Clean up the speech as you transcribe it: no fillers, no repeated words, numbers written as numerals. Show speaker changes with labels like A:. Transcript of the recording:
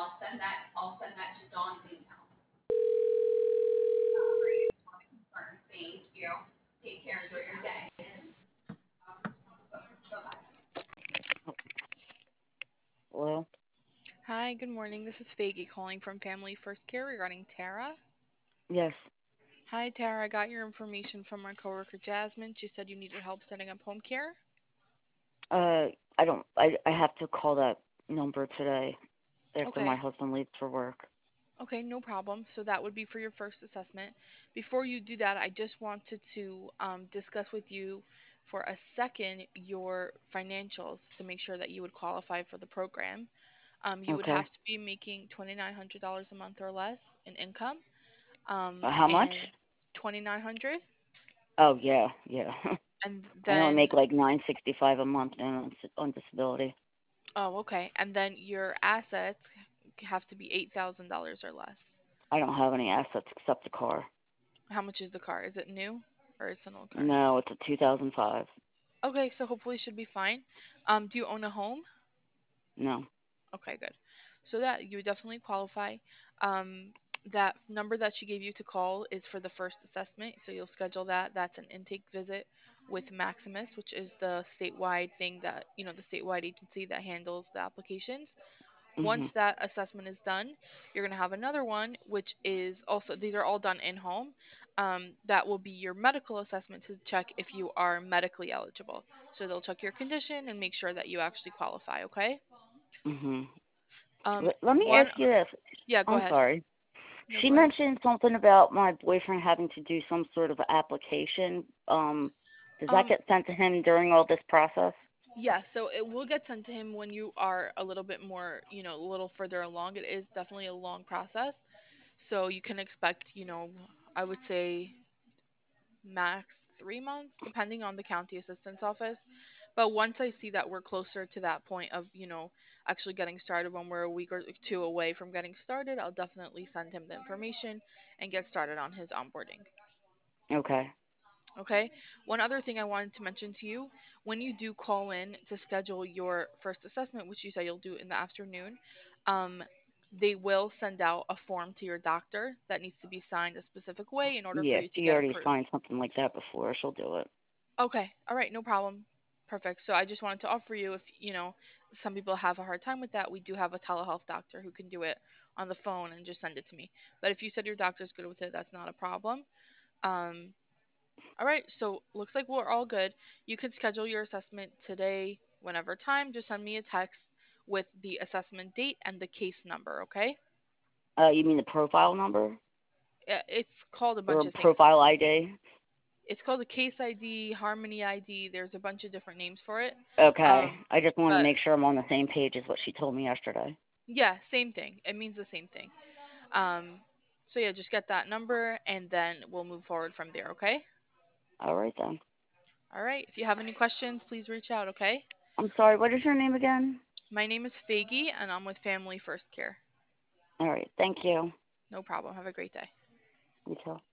A: I'll send that to Dawn's email. Thank you. Take care. Enjoy your day. Bye-bye.
B: Hello?
C: Hi, good morning. This is Faggy calling from Family First Care regarding Tara.
B: Yes.
C: Hi, Tara. I got your information from my coworker Jasmine. She said you needed help setting up home care.
B: I don't, I have to call that number today after my
C: Okay.
B: husband leaves for work.
C: Okay, no problem. So that would be for your first assessment. Before you do that, I just wanted to discuss with you for a second your financials to make sure that you would qualify for the program. You would have
B: Okay.
C: to be making $2,900 a month or less in income,
B: How much?
C: and 2,900,
B: Oh, yeah, yeah.
C: and
B: I only
C: then
B: make like 965 a month now on disability.
C: oh, okay, and then your assets have to be $8,000 or less.
B: I don't have any assets except the car.
C: How much is the car? Is it new or it's an old car?
B: No, it's a 2005.
C: Okay, so hopefully it should be fine. Do you own a home?
B: No.
C: Okay, good. So that you would definitely qualify. Um, that number that she gave you to call is for the first assessment, so you'll schedule that. That's an intake visit with Maximus, which is the statewide thing that, the statewide agency that handles the applications. Once
B: Mhm.
C: that assessment is done, you're going to have another one, which is also, these are all done in home. That will be your medical assessment to check if you are medically eligible. So they'll check your condition and make sure that you actually qualify, okay?
B: Mhm.
C: Um,
B: Let me
C: one,
B: ask you this.
C: yeah, go
B: I'm
C: ahead.
B: sorry.
C: No,
B: She
C: go ahead.
B: mentioned something about my boyfriend having to do some sort of application. Does that
C: Um,
B: get sent to him during all this process?
C: yeah, so it will get sent to him when you are a little bit more, a little further along. It is definitely a long process. So you can expect, I would say max 3 months, depending on the county assistance office. But once I see that we're closer to that point of, actually getting started, when we're a week or two away from getting started, I'll definitely send him the information and get started on his onboarding.
B: Okay.
C: Okay. One other thing I wanted to mention to you, when you do call in to schedule your first assessment, which you say you'll do in the afternoon, um, they will send out a form to your doctor that needs to be signed a specific way in order for
B: Yeah,
C: you to
B: she
C: get
B: already
C: approved.
B: signed something like that before. She'll do it.
C: Okay. All right. No problem. Perfect. So I just wanted to offer you, if some people have a hard time with that, we do have a telehealth doctor who can do it on the phone and just send it to me. But if you said your doctor's good with it, that's not a problem. Um, all right, so looks like we're all good. You can schedule your assessment today, whenever time. Just send me a text with the assessment date and the case number, okay?
B: You mean the profile number
C: It's called a
B: or
C: bunch of things.
B: profile ID?
C: It's called a case ID, Harmony ID. There's a bunch of different names for it.
B: Okay.
C: Um,
B: I just want to
C: but
B: make sure I'm on the same page as what she told me yesterday.
C: yeah, same thing. It means the same thing. Um, so yeah, just get that number and then we'll move forward from there, okay?
B: All right then.
C: All right. If you have any questions, please reach out, okay?
B: I'm sorry. What is your name again?
C: My name is Faggy and I'm with Family First Care.
B: All right. Thank you.
C: No problem. Have a great day.
B: You too.